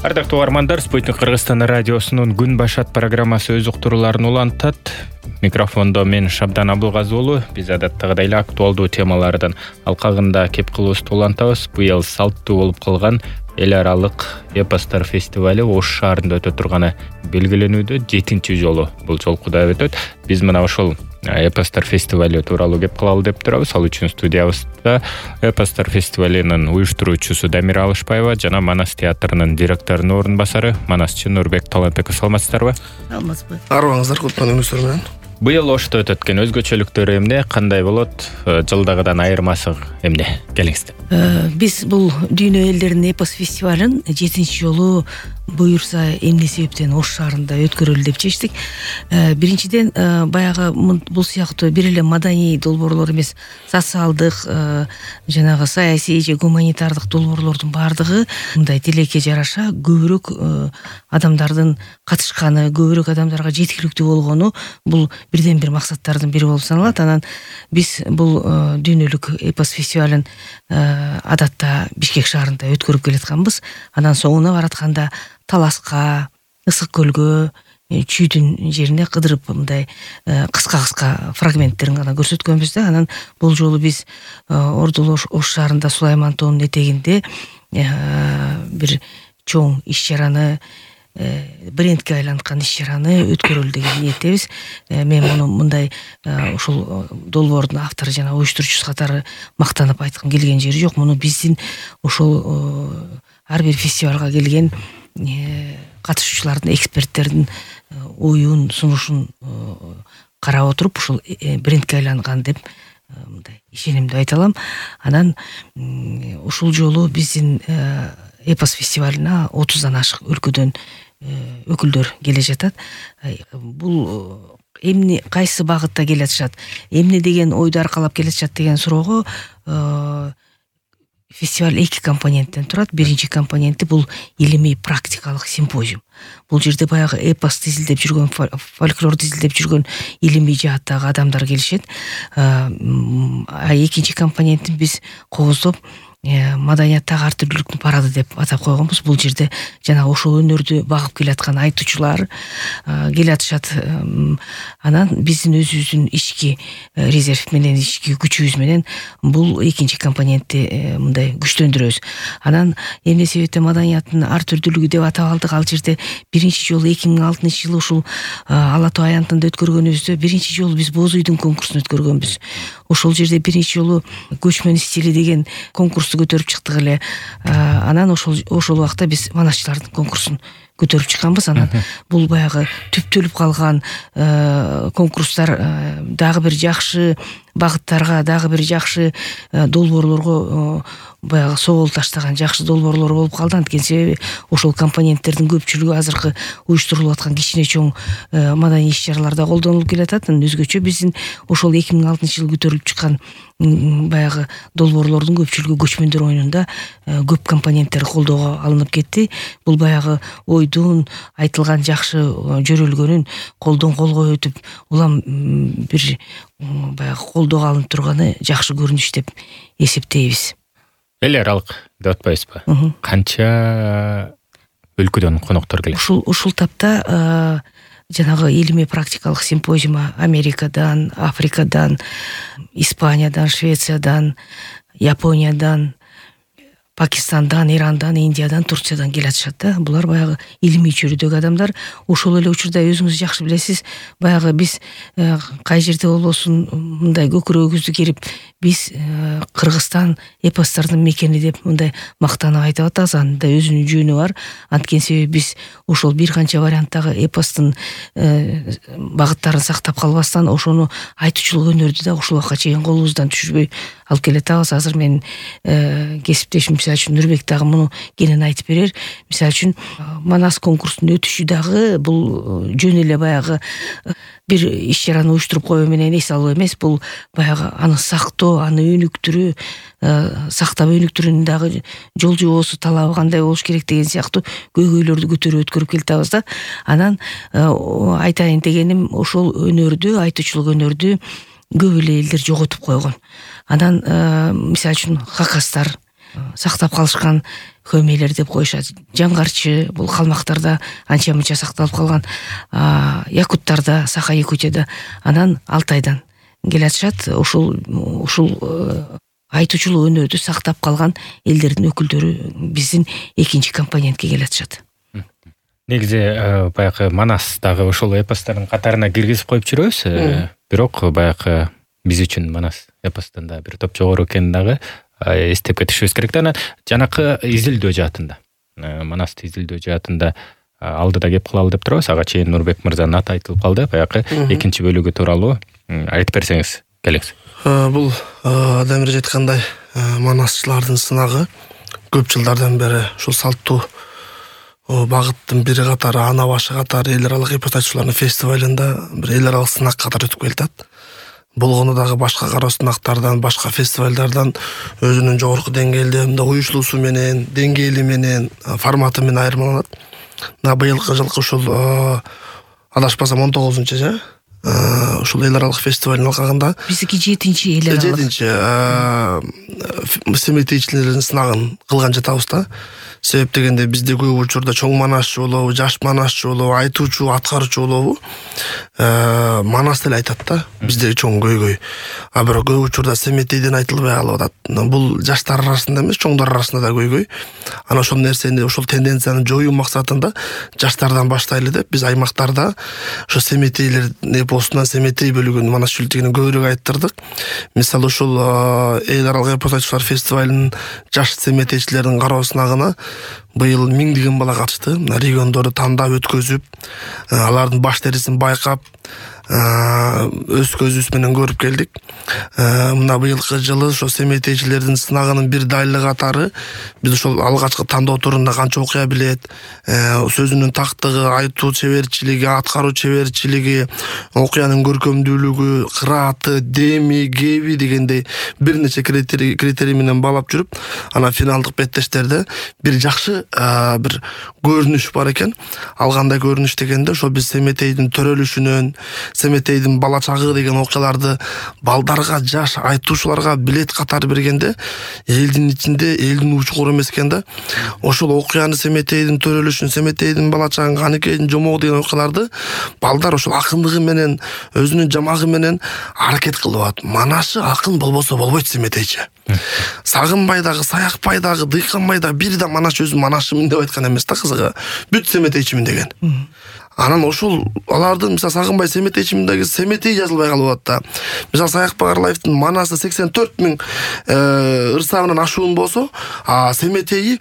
Ардактуу угармандар, Спутник Кыргызстан радиосунун Күн башат программасы өз уктурууларын улантат. Микрофондо мен Шабдан Абылгазы уулу. Биз адаттагыдай эле актуалдуу темалардан алкагында кеп кылуубузду улантабыз. Быйыл салттуу болуп калган эл аралык эпостор фестивали Ош шаарында өтө турганы белгиленүүдө 7-чи жолу бул жолкуда өтөт. Биз мына ошол эпостор фестивали тууралуу кеп кылалы деп турабыз. Ал үчүн студиябызда эпостор фестивалинин уюштуруучусу Дамира Алышбаева жана Манас театрынын директорунун орун басары Манасчы Нурбек Талантбеков. Саламатсыздарбы? Саламатсызбы. Арыбаңыздар куттук өнүгүңүздөр менен. Быйыл Ошто өтөткөн өзгөчөлүктөрү эмне, кандай болот, жылдагыдан айырмасы эмне? Келиңиздер. Биз бул дүйнө элдеринин эпос фестивалын 7-чи жолу буюрса эмне себептен Ош шаарында өткөрөлү деп чечтик. Биринчиден баягы бул сыяктуу бир эле маданий долбоорлор эмес, социалдык, жанагы саясий же гуманитардык долбоорлордун баардыгы мындай тилекке жараша көбүрөөк адамдардын катышканы, көбүрөөк адамдарга жеткиликтүү болгону бул бирден бир максаттардын бири болуп саналат. Анан биз бул дүйнөлүк эпос фестивалын адатта Бишкек шаарында өткөрүп келатканбыз. Анан соңуна баратканда Таласка, Ысык көлгө, Чүйдүн жерине кыдырып мындай кыска фрагменттерин гана көрсөткөнбүз да. Анан бул жолу биз Ордулу Ош шаарында Сулайман тоонун этегинде бир чоң иш-чараны, брендке айланткан иш-чараны өткөрөлү деген ниеттебиз. Мен муну мындай ушул долбоордун автору жана уюштуруучусу катары мактанып айткым келген жери жок. Муну биздин ошол ар бир фестивалга келген катышуучулардын, эксперттердин оюн, сунушун карап отуруп ушул брендке айланган деп мындай ишенимдүү айта алам. Анан ушул жолу биздин эпос фестивалына 30дан ашык өлкөдөн өкүлдөр келе жатат. Бул эмне, кайсы багытта келе атышат, эмне деген ойду аркалап келе атышат деген суроого фестиваль 2 компоненттен турат. Биринчи компоненти бул илимий практикалык симпозиум. Бул жерде баягы эпосты изилдеп жүргөн, фольклорду изилдеп жүргөн илимий жааттагы адамдар келишет. Экинчи компонентин биз кооздоп маданияттагы ар түрдүүлүктүн парады деп атап койгонбуз. Бул жерде жана ошол өнөрдү багып келаткан айтуучулар келе атышат. Анан биздин өзүбүздүн ички резерв менен, ички күчүбүз менен бул экинчи компонентти мындай күчтөндүрөбүз. Анан эмне себептен маданияттын ар түрдүүлүгү деп атап алдык. Ал жерде биринчи жолу 2006-жылы ушул Ала Тоо аянтында өткөргөнүбүздө биринчи жолу биз Боз үйдүн конкурсун өткөргөнбүз. Ошол жерде биринчи жолу көчмөн стили деген конкурсту көтөрүп чыктык эле. Анан ошол убакта биз манасчылардын конкурсун көтөрүп чыкканбыз. Анан бул баягы түптөлүп калган конкурстар дагы бир жакшы багыттарга, дагы бир жакшы долбоорлорго баягы соол таштаган жакшы долбоорлор болуп калды. Анткени себеби ошол компоненттердин көпчүлүгү азыркы уюштурулуп аткан кичине чоң маданий иш-чараларда колдонулуп келатат. Өзгөчө биздин ошол 2006-жылы көтөрүлүп чыккан баягы долбоорлордун көпчүлүгү көчмөндөр оюнунда көп компоненттер колдоого алынып кетти. Бул баягы ойдун айтылган жакшы жөрөлгөнүн колдон колго өтүп, улам бир баягы колдоого алынып турганы жакшы көрүнүш деп эсептейбиз. Эл аралык деп атпайсызбы? Канча өлкөдөн коноктор келет? Ушул тапта жанагы илимий практикалык симпозиума Америкадан, Африкадан, Испаниядан, Швециядан, Япониядан, Пакистандан, Ирандан, Индиядан, Турциядан келе атышат да. Булар баягы илимий чөйрөдөгү адамдар. Ошол эле учурда өзүңүз жакшы билесиз, баягы биз кай жерде болбосун мындай көкүрөгүбүздү керип, биз Кыргызстан эпостардын мекени деп мындай мактанып айтып атабыз. Анда өзүнүн жөнү бар. Анткени себеби биз ошол бир канча варианттагы эпостун багыттарын сактап калбастан, ошону айтуучулук өнөрдү да ушул убакка чейин колубуздан түшүрбөй алып келе атабыз. Азыр мен кесиптешим мисалы үчүн Нурбек дагы муну кенен айтып берер. Мисалы үчүн Манас конкурсунун өтүшү дагы бул жөн эле баягы бир иш-чараны уюштуруп коюу менен эс алуу эмес. Бул баягы аны сактоо, аны өнүктүрүү, сактап өнүктүрүүнүн дагы жол жобосу, талабы кандай болуш керек деген сыяктуу көйгөйлөрдү көтөрүп өткөрүп келатабыз да. Анан айтайын дегеним, ошол өнөрдү, айтуучулук өнөрдү көп эле элдер жоготуп койгон. Анан мисалы үчүн хакастар сактап калышкан хөмейлер деп коюшат. Жаңгарчы бул калмактарда анча мынча сакталып калган, якуттарда, Саха-Якутияда анан Алтайдан келатышат. Ушул айтуучулук өнөрдү сактап калган элдердин өкүлдөрү биздин экинчи компонентке келатышат. Негизи баягы Манас дагы ошол эпостордун катарына киргизип коюп жүрөбүз. Бирок баягы биз үчүн Манас эпостон да бир топ жогору экенин дагы эстеп кетишибиз керек да. Анан жанакы изилдөө жаатында, Манасты изилдөө жаатында алдыда кеп кылалы деп турабыз. Ага чейин Нурбек мырзанын аты айтылып калды. Баягы экинчи бөлүгү тууралуу айтып берсеңиз келеңиз. Бул Дамир айткандай манасчылардын сынагы көп жылдардан бери ушул салттуу багыттын бири катары, ана башы катары эл аралык эпос айтуучулардын фестивалында бир эл аралык сынак катары өтүп келатат. Болгону дагы башка кароо сынактардан, башка фестивалдардан өзүнүн жогорку деңгээлде уюшулуусу менен, деңгээли менен, форматы менен айырмаланат. Быйылкы жылкы ушул адашпасам 19-жы ушул эл аралык фестивалдын алкагында биздики 7-чи эл аралык 7-чи семетейчилердин сынагын кылган жатабыз да. Себеп дегенде бизде көп учурда чоң манасчы болобу, жаш манасчы болобу, айтуучу, аткаруучу болобу манас деле айтат да, биздеги чоң көйгөй. Бирок көп учурда семетейден айтылбай калып атат. Бул жаштар арасында эмес, чоңдор арасында да көйгөй. Анан ошол нерсени, ошол тенденцияны жоюу максатында жаштардан баштайлы деп биз аймактарда ошо семетейлер эпосунан семетей бөлүгүн манас чүлтүгүнү көбүрөөк айттырдык. Мисалы ушул эл аралык эпос айтуучулар фестивалынын жаш семетейчилердин кароо сынагына быйыл 1000 бала катышты. Региондорду тандап өткөзүп, алардын баш терисин байкап, өз көзүбүз менен көрүп келдик. Мына быйылкы жылы ошо семетейчилердин сынагынын бир дайырлыгы катары биз ошол алгачкы тандоо турунда канча окуя билет, сөзүнүн тактыгы, айтуу чеберчилиги, аткаруу чеберчилиги, окуянын көркөмдүүлүгү, кырааты, деми, кеби дегендей бир нече критерий менен баалап жүрүп, анан финалдык беттештерде бир жакшы бир көрүнүш бар экен. Ал кандай көрүнүш дегенде ошо биз семетейдин төрөлүшүнөн, семетейдин бала чагы деген окуяларды балдарга, жаш айтуучуларга билет катары бергенде элдин ичинде элдин учкуру эмес экен да. Ошол окуяны семетейдин төрөлүшүн, семетейдин бала чагын, каныкейдин жомогу деген окуяларды балдар ошол акындыгы менен, өзүнүн жамагы менен аракет кылып атат. Манашы акын болбосо болбойт семетейчи. Сагынбай дагы, Саякбай дагы, Дыйканбай дагы бир да манаш өзүн манашымын деп айткан эмес да кызыгы. Бүт семетейчимин деген. Анан ошол алардын мисалы Сагынбай семетейчимин деген семетей жазылбай калып атат да. Мисалы Саякбай Карлаевдин манасы 84.000 ырсабынан ашуун болсо, семетейи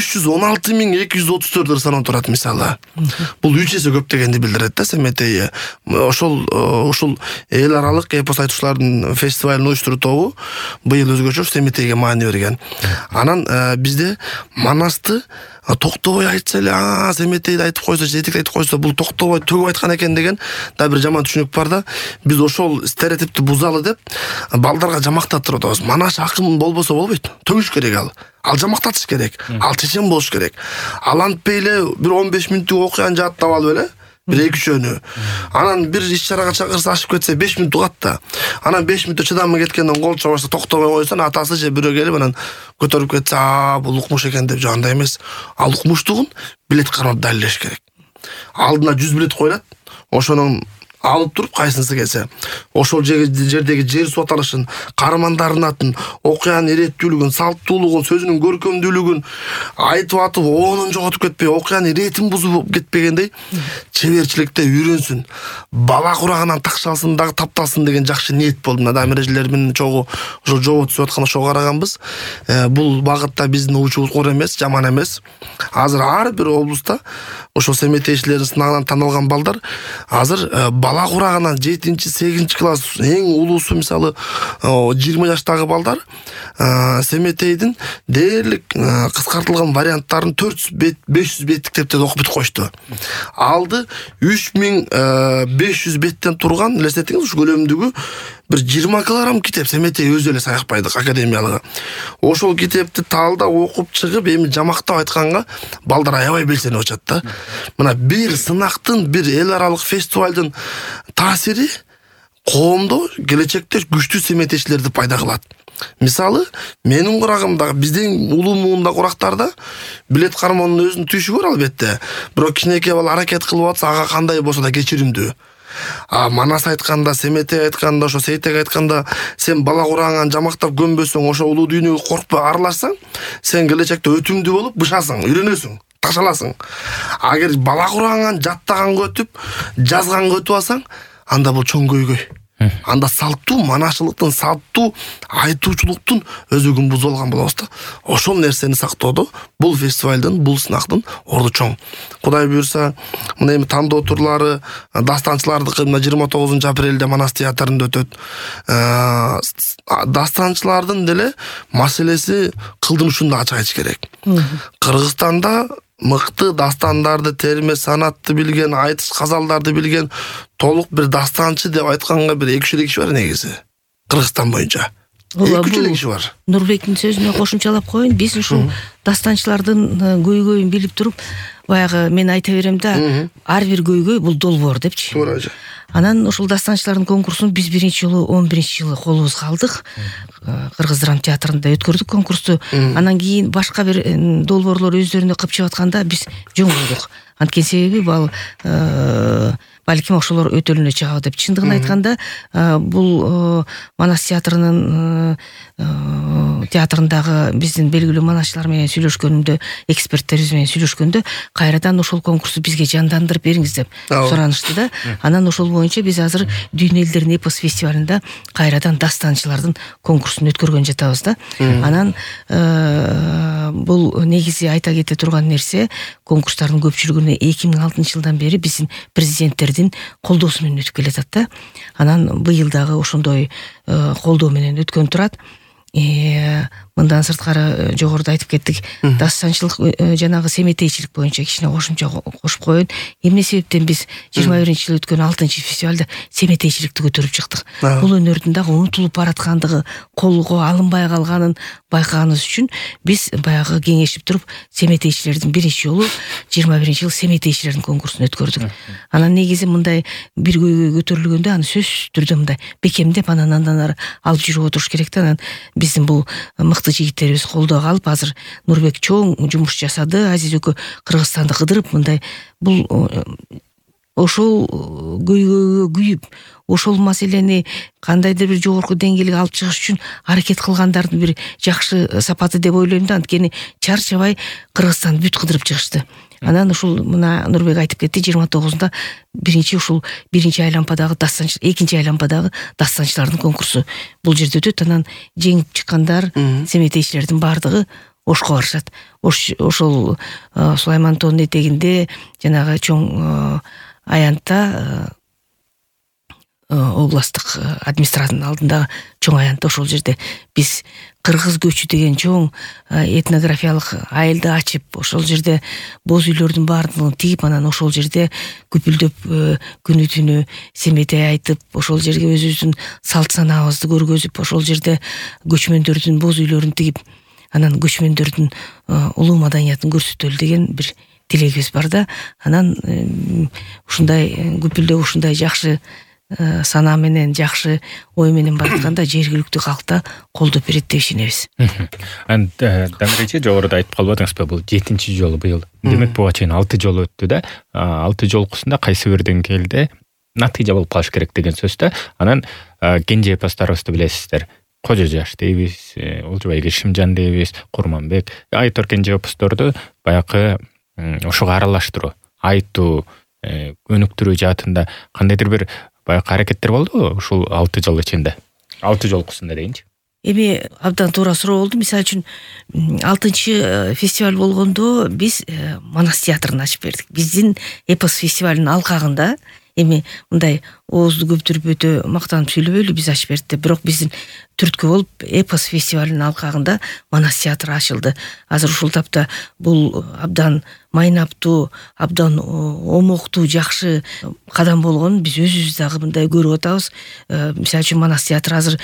316.234 ырсадан турат мисалы. Бул 3 эсе көп дегенди билдирет да семетейи. Ошол эл аралык эпос айтуучулардын фестивалын уюштуруу тобу быйыл өзгөчө семетейге маани берген. Анан бизде манасты токтобой айтса эле, семетейди айтып койсо, жетекти айтып койсо, бул токтобой төгүп айткан экен деген да бир жаман түшүнүк бар да. Биз ошол стереотипти бузалы деп балдарга жамактатып атабыз. Манаш акын болбосо болбойт. Төгүш керек ал. Ал жамактатыш керек. Ал чечен болуш керек. Ал антпей эле бир 15 мүнөттүк окуяны жааттап алып эле бир 2-3 анан бир иш-чарага чакырса ашып кетсе 5 мүнөт угат да. Анан 5 мүнөттө чыдамы кеткенден кол чабарса токтобой койсо, атасы же бирөө келип анан көтөрүп кетсе, бул укмуш экен деп андай эмес. Ал укмуштугун билет кармап далилдеш керек. Алдына 100 билет коюлат. Ошонун алып туруп кайсынысы келсе, ошол жердеги жер су аталышын, каармандардын атын, окуянын иреттүүлүгүн, салттуулугун, сөзүнүн көркөмдүүлүгүн айтып атып, оонун жоготуп кетпей, окуянын иретин бузуп кетпегендей чеберчиликте үйрөнсүн. Бала курагынан такшалсын дагы тапталсын деген жакшы ниет болду. Мына мережелер менен чогуу ошо жобо түзүп аткан ошого караганбыз. Бул багытта биздин учубуз оор эмес, жаман эмес. Азыр ар бир облуста ошо семетейчилердин сынагынан таналган балдар азыр бала курагынан 7-8 класс эң улуусу мисалы 20 жаштагы балдар семетейдин дээрлик кыскартылган варианттарын 400-500 беттик китептерди окуп бүтүп коюшту. Алды 3500 беттен турган, элестетиңиз, ушу көлөмдүгү бир 20 килограмм китеп семетей өзү эле Саякбайдык академиялыгы. Ошол китепти талдап окуп чыгып, эми жамактап айтканга балдар аябай белсенип атышат да. Мына бир сынактын, бир эл аралык фестивалдын таасири коомдо келечекте күчтүү семетейчилерди пайда кылат. Мисалы, менин курагымдагы биздин улуу муунда курактарда билет кармоонун өзүнүн түйшүгү бар албетте. Бирок кичинекей бала аракет кылып атса, ага кандай болсо да кечиримдүү. Манас айтканда, Семетей айтканда, ошо Сейтек айтканда, сен бала курагыңан жамактап көмбөсөң, ошо улуу дүйнөгө коркпой аралашсаң, сен келечекте өтүмдүү болуп бышасың, үйрөнөсүң, ташаласың. Агер бала курагыңан жаттаганга өтүп, жазганга өтүп алсаң, анда бул чоң көйгөй. Анда салттуу манашчылыктын, салттуу айтуучулуктун өзөгүн бузуп алган болобуз да. Ошол нерсени сактоодо бул фестивалдын, бул сынактын орду чоң. Кудай буйрса, мына эми тандоо турлары дастанчылардыкы 29 апрелде Манас театрында өтөт. Дастанчылардын деле маселеси кылдынышында ачык айтыш керек. Кыргызстанда мыкты дастандарды терме санатты билген, айтыш казалдарды билген толук бир дастанчы деп айтканга бир 2-3 киши бар негизи. Кыргызстан боюнча. 2-3 киши бар. Нурбектин сөзүнө кошумчалап коеюн. Биз ушул дастанчылардын көйгөйүн билип туруп, баягы мен айта берем да, ар бир көйгөй бул долбоор депчи. Туура. Анан ушул дастанчылардын конкурсун биз 11-жылы 11-жылы колубузга алдык. Кыргыз драма театрында өткөрдүк конкурсту. Анан кийин башка бир долбоорлор өздөрүнө кыпчып атканда биз жөн койдук. Анткени себеби балким ошолор өтөлүнө чыгабы деп. Чындыгын айтканда, бул Манас театрындагы биздин белгилүү манасчылар менен сүйлөшкөнүмдө, эксперттерибиз менен сүйлөшкөндө, кайрадан ошол конкурсту бизге жандандырып бериңиз деп суранышты да. Анан ошол боюнча биз азыр Дүйнө элдеринин эпос фестивалында кайрадан дастанчылардын конкурсун өткөргөн жатабыз да. Анан бул негизи айта кете турган нерсе, конкурстардын көпчүлүгүнө 2006 жылдан бери биздин президенттердин колдоосу менен өтүп келатат да. Анан быйыл дагы ошондой колдоо менен өткөн турат. Мындан сырткары жогоруда айтып кеттик, дастанчылык жанагы семетейчилик боюнча кичине кошумча кошуп коеюн. Эмне себептен биз 21-жылы өткөн 6-чы фестивалда семетейчиликти көтөрүп чыктык. Бул өнөрдүн дагы унутулуп бараткандыгы, колго алынбай калганын байкаганыбыз үчүн биз баягы кеңешип туруп семетейчилердин 1-жолу 21-жылы семетейчилердин конкурсун өткөрдүк. Анан негизи мындай бир көйгөй көтөрүлгөндө аны сөзсүз түрдө мындай бекемдеп анан андан ары алып жүрүп отуруш керек да. Анан биздин бул мыкты жигиттерибиз колдоого алып, азыр Нурбек чоң жумуш жасады. Азиз өкө Кыргызстанды кыдырып, мындай бул ошол көйгөйгө күйүп, ошол маселени кандайдыр бир жогорку деңгээлге алып чыгыш үчүн аракет кылгандардын бир жакшы сапаты деп ойлойм да. Анткени чарчабай Кыргызстанды бүт кыдырып чыгышты. Анан ушул мына Нурбек айтып кетти, 29-да ушул биринчи айлампадагы дастанчылар, экинчи айлампадагы дастанчылардын конкурсу бул жерде өтөт. Анан жеңип чыккандар семетейчилердин бардыгы Ошко барышат. Ошол Сулайман тоонун этегинде жанагы чоң аянтта, областтык администрациянын алдындагы чоң аянтта, ошол жерде биз кыргыз көчү деген чоң этнографиялык айылды ачып, ошол жерде боз үйлөрдүн баардыгын тигип, анан ошол жерде күпүлдөп күнү түнү семетей айтып, ошол жерге өзүбүздүн салт санаабызды көргөзүп, ошол жерде көчмөндөрдүн боз үйлөрүн тигип, анан көчмөндөрдүн улуу маданиятын көрсөтөлү деген бир тилегибиз бар да. Анан ушундай күпүлдөп, ушундай жакшы санаа менен, жакшы ой менен баратканда жергиликтүү калк да колдоп берет деп ишенебиз. Дамиречи, жогоруда айтып калбадыңызбы, бул 7-чи жолу быйыл. Демек буга чейин 6 жолу өттү да. 6 жолкусунда кайсы бир деңгээлде натыйжа болуп калыш керек деген сөз да. Анан кенже эпостарыбызды билесиздер. Кожо жаш дейбиз, Олжобай Кишимжан дейбиз, Курманбек, Айтор кенже эпосторду баягы ошого аралаштыруу, айтуу, өнүктүрүү жаатында кандайдыр бир баягы аракеттер болду ушул 6 жыл ичинде. 6 жолкусунда дейинчи. Эми абдан туура суроо болду. Мисалы үчүн 6-чы фестиваль болгондо биз Манас театрын ачып бердик. Биздин эпос фестивалынын алкагында эми мындай оозду көптүрүп өтө мактанып сүйлөбөйлү, биз ачып бердик. Бирок биздин түрткү болуп эпос фестивалынын алкагында Манас театры ачылды. Азыр ушул тапта бул абдан майнаптуу, абдан омоктуу, жакшы кадам болгонун биз өзүбүз дагы мындай көрүп атабыз. Мисалы үчүн Манас театры азыр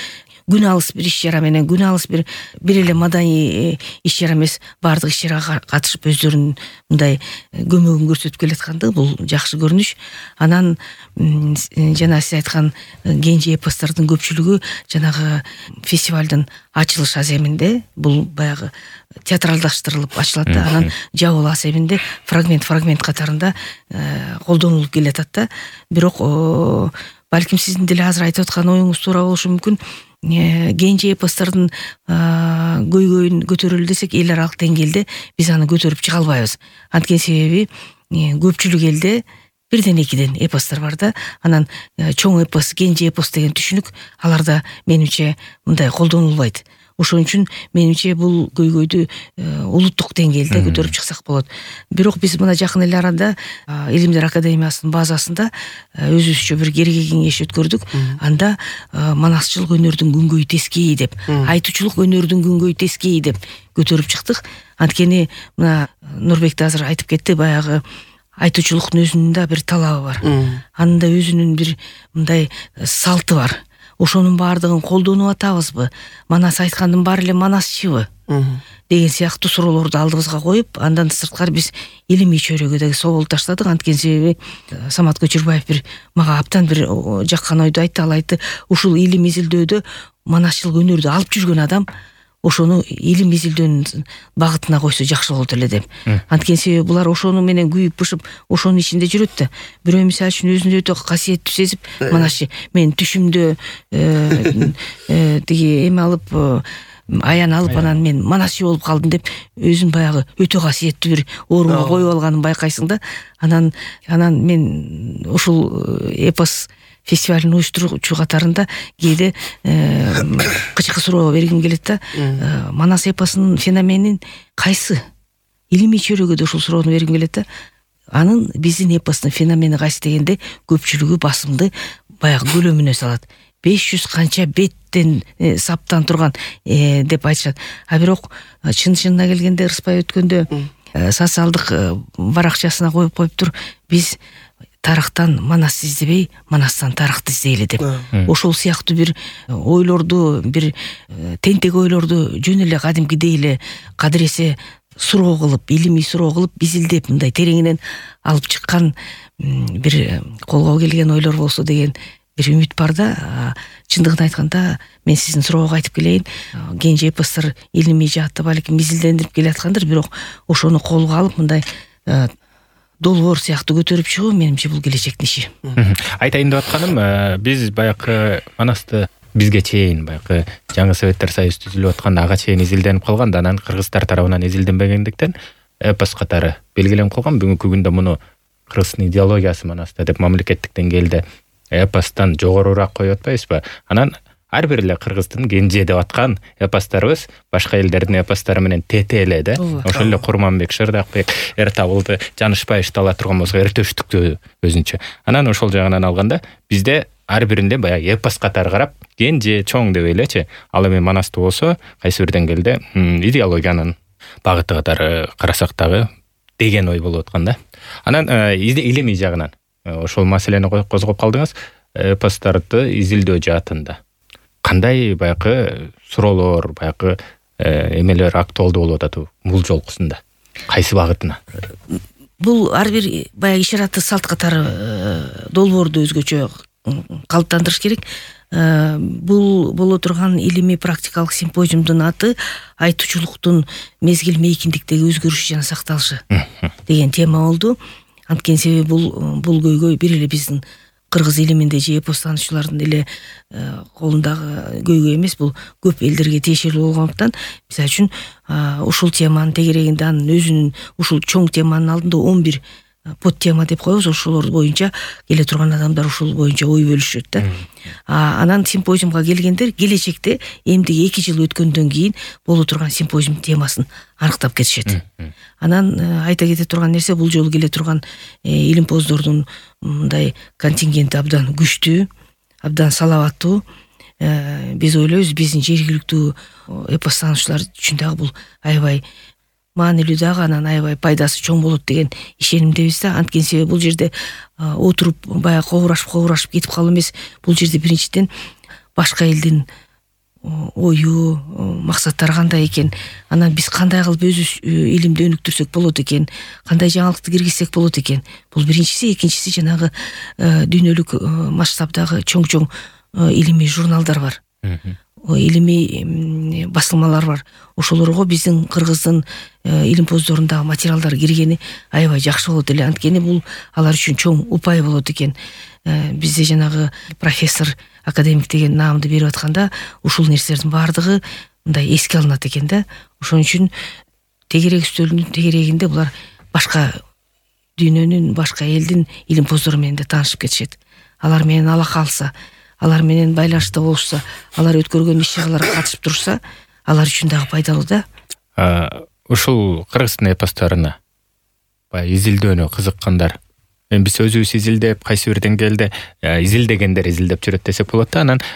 күн алыс бир иш чара менен, күн алыс бир эле маданий иш чара эмес, баардык иш чарага катышып өздөрүнүн мындай көмөгүн көрсөтүп келаткандыгы бул жакшы көрүнүш. Анан жана сиз айткан кенже эпостордун көпчүлүгү жанагы фестивалдын ачылыш аземинде, бул баягы театралдаштырылып ачылат да, анан жабыл аземинде фрагмент катарында колдонулуп келатат да. Бирок балким сиздин деле азыр айтып аткан оюңуз туура болушу мүмкүн. Кенже эпостордун көйгөйүн көтөрөлү десек, эл аралык деңгээлде биз аны көтөрүп чыга албайбыз. Анткени себеби көпчүлүк элде бирден экиден эпостор бар да. Анан чоң эпос, кенже эпос деген түшүнүк аларда менимче мындай колдонулбайт. Ошон үчүн менимче бул көйгөйдү улуттук деңгээлде көтөрүп чыксак болот. Бирок биз мына жакын эле арада Илимдер академиясынын базасында өзүбүзчө бир кереге кеңеш өткөрдүк. Анда манасчылык өнөрдүн күнгөйү тескейи деп, айтуучулук өнөрдүн күнгөйү тескейи деп көтөрүп чыктык. Анткени мына Нурбек азыр айтып кетти, баягы айтуучулуктун өзүнүн да бир талабы бар. Анын да өзүнүн бир мындай салты бар. Ошонун баардыгын колдонуп атабызбы? Манас айткандын баары эле манасчыбы? Деген сыяктуу суроолорду алдыбызга коюп, андан сырткары биз илимий чөйрөгө да собол таштадык. Анткени себеби Самат Көчүрбаев бир мага абдан бир жаккан ойду айтты. Ал айтты, ушул илим изилдөөдө манасчылык өнөрдү алып жүргөн адам ошону илим изилдөөнүн багытына койсо жакшы болот эле деп. Анткени себеби булар ошону менен күйүп бышып, ошонун ичинде жүрөт да. Бирөө мисалы үчүн өзүн өтө касиеттүү сезип, манасчы мен түшүмдө тиги эме алып, аян алып, анан мен манасчы болуп калдым деп өзүн баягы өтө касиеттүү бир орунга коюп алганын байкайсың да. Анан мен ушул эпос фестивалын уюштуруучу катарында кээде кычкы суроо бергим келет да. Манас эпосунун феноменин кайсы? Илимий чөйрөгөдө ушул суроону бергим келет да. Анын биздин эпостун феномени кайсы дегенде көпчүлүгү басымды баягы көлөмүнө салат. 500 канча беттен саптан турган деп айтышат. А бирок чын-чынына келгенде ырыспай өткөндө социалдык баракчасына коюп коюптур, биз тарыхтан манас издебей, манастан тарыхты издейли деп. Ошол сыяктуу бир ойлорду, бир тентек ойлорду жөн эле кадимкидей эле кадыресе суроо кылып, илимий суроо кылып, изилдеп, мындай тереңинен алып чыккан бир колго келген ойлор болсо деген бир үмүт бар да. Чындыгын айтканда, мен сиздин суроого айтып келейин. Кенже эпостор илимий жаатта балким изилдендирип келаткандыр, бирок ошону колго алып мындай долбоор сыяктуу көтөрүп чыгуу менимче бул келечектин иши. Айтайын деп атканым, биз баягы манасты бизге чейин баягы жаңы Советтер Союзу түзүлүп атканда ага чейин изилденип калган, анан кыргыздар тарабынан изилденбегендиктен эпос катары белгиленип калган. Бүгүнкү күндө муну кыргыздын идеологиясы манаста деп мамлекеттик деңгээлде эпостон жогорураак коюп атпайбызбы? Анан ар бир эле кыргыздын кенже деп аткан эпостторубуз башка элдердин эпосттору менен тете эле да. Ошол эле Курманбек, Шырдакбек, Эртабылды, Жанышбаевди ала турган болсок, Эртөштүктү өзүнчө. Анан ошол жагынан алганда бизде ар биринде баягы эпос катары карап, кенже, чоң деп элечи. Ал эми манасты болсо кайсы бир деңгээлде идеологиянын багыты катары карасак дагы деген ой болуп аткан да. Анан илимий жагынан ошол маселени козгоп калдыңыз. Эпостторду изилдөө жаатында кандай баягы суроолор, баягы эмелер актуалдуу болуп атат бул жолкусунда? Кайсы багытына? Бул ар бир баягы ишараттуу салт катары долбоорду өзгөчө калыптандырыш керек. Бул боло турган илимий практикалык симпозиумдун аты айтуучулуктун мезгил мейкиндиктеги өзгөрүшү жана сакталышы деген тема болду. Анткени себеби бул көйгөй бир эле биздин кыргыз илиминде же эпостануучулардын эле колундагы көйгөй эмес, бул көп элдерге тиешелүү болгондуктан, мисалы үчүн ушул теманын тегерегинде анын өзүнүн ушул чоң теманын алдында 11 под тема деп коебуз. Ошолор боюнча келе турган адамдар ушул боюнча ой бөлүшөт да. Анан симпозиумга келгендер келечекте эмдиги 2 жыл өткөндөн кийин боло турган симпозиум темасын аныктап кетишет. Анан айта кете турган нерсе, бул жолу келе турган илимпоздордун мындай контингенти абдан күчтүү, абдан салаваттуу. Биз ойлойбуз, биздин жергиликтүү эпостануучулар үчүн дагы бул аябай маанилүү дагы, анан аябай пайдасы чоң болот деген ишенимдебиз да. Анткени себеби бул жерде отуруп баягы кобурашып кетип калуу эмес. Бул жерде биринчиден башка элдин ою, максаттары кандай экен, анан биз кандай кылып өзүбүз илимди өнүктүрсөк болот экен, кандай жаңылыкты киргизсек болот экен. Бул биринчиси. Экинчиси жанагы дүйнөлүк масштабдагы чоң илимий журналдар бар. Илимий басылмалар бар. Ошолорго биздин Кыргыздын илимпоздорундагы материалдар киргени аябай жакшы болот эле. Анткени бул алар үчүн чоң упай болот экен. Бизде жанагы профессор, академик деген наамды берип атканда, ушул нерселердин баардыгы мындай эске алынат экен да. Ошон үчүн тегерек үстөлүнүн тегерегинде булар башка дүйнөнүн, башка элдин илимпоздору менен да таанышып кетишет. Алар менен алака алса, алар менен байланышта болушса, алар өткөргөн иш-чараларга катышып турса, алар үчүн дагы пайдалуу да. Ушул Кыргыздын эпостарына изилдөөнү кызыккандар, биз өзүбүз изилдеп, кайсы бир деңгээлде изилдегендер изилдеп жүрөт десек болот да. Анан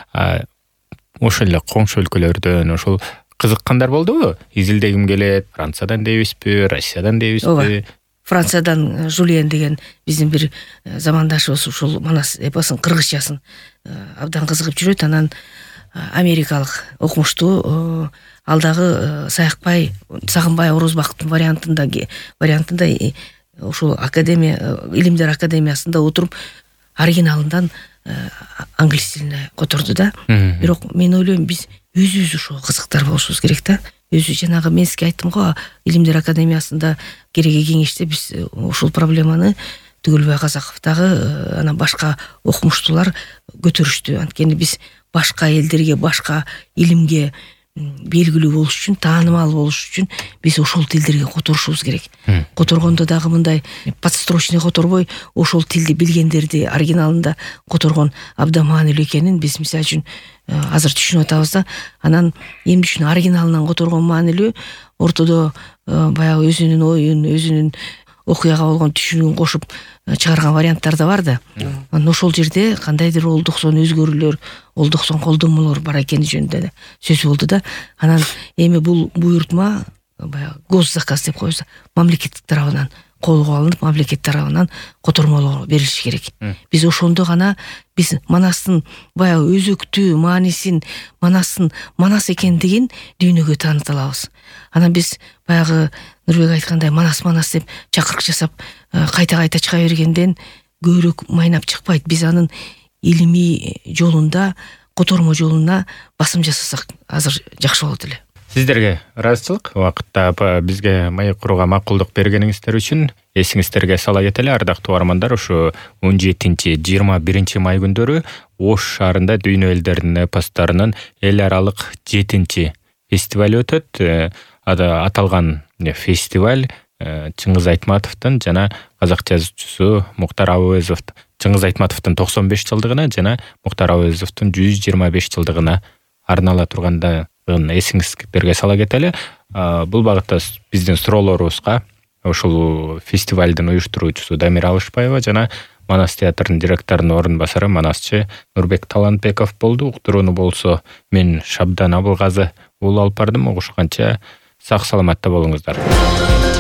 ошол эле коңшу өлкөлөрдөн ошол кызыккандар болдубу? Изилдегим келет, Франциядан дейбизби, Россиядан дейбизби? Франциядан Жулиен деген биздин бир замандашыбыз ушул Манас эпосун кыргызчасын абдан кызыгып жүрөт. Анан америкалык окумуштуу алдагы Сагынбай Орозбактын вариантында ушул академия, илимдер академиясында отуруп оригиналындан англис тилине которду да. Бирок мен ойлойм, биз өзүбүз ошого кызыктар болушубуз керек да. Өзү жанагы мен сизге айттым го, илимдер академиясында кереги кеңеште биз ушул проблеманы Түгөлбай Казаковдагы анан башка окумуштуулар көтөрүштү. Анткени биз башка элдерге, башка илимге белгилүү болуш үчүн, таанымал болуш үчүн биз ошол тилдерге которушубуз керек. Которгондо дагы мындай подстрочный которбой, ошол тилди билгендерди оригиналында которгон абдан маанилүү экенин биз мисалы үчүн азыр түшүнүп атабыз да. Анан эмне үчүн оригиналынан которгон маанилүү? Ортодо баягы өзүнүн оюн, өзүнүн окуяга болгон түшүнүгүн кошуп чыгарган варианттар да бар да. Анан ошол жерде кандайдыр олдуксон өзгөрүүлөр, олдуксон колдонмолор бар экени жөнүндө сөз болду да. Анан эми бул буйртма баягы госзаказ деп коебуз, мамлекеттик тарабынан колго алынып, мамлекет тарабынан котормолоо берилиши керек. Биз ошондо гана биз Манастын баягы өзөктүү маанисин, Манастын Манас экендигин дүйнөгө тааныта алабыз. Анан биз баягы Нурбек айткандай Манас деп чакырык жасап кайта чыга бергенден көбүрөөк майнап чыкпайт. Биз анын илимий жолунда, котормо жолуна басым жасасак азыр жакшы болот эле. Сиздерге ыраазычылык, убакытта бизге маек курууга макулдук бергениңиздер үчүн эсиңиздерге сала кетели, ардактуу угармандар. Ушу 17-21 май күндөрү Ош шаарында дүйнө элдеринин эпостарынын эл аралык 7-чи фестиваль өтөт. Аталган фестиваль Чыңгыз Айтматовдун жана казак жазуучусу Муктар Абыөзовдун Чыңгыз Айтматовдун 95 жылдыгына жана Муктар Абыөзовдун 125 жылдыгына арнала турганда эсиңиздерге сала кетели. Бул багытта биздин суроолорубузга ушул фестивалдын уюштуруучусу Дамира Алышбаева жана Манас театрынын директорунун орун басары манасчы Нурбек Талантбеков болду. Уктурууну болсо мен Шабдан Абылгазы уулу алып бардым. Угушканча сак саламатта болуңуздар.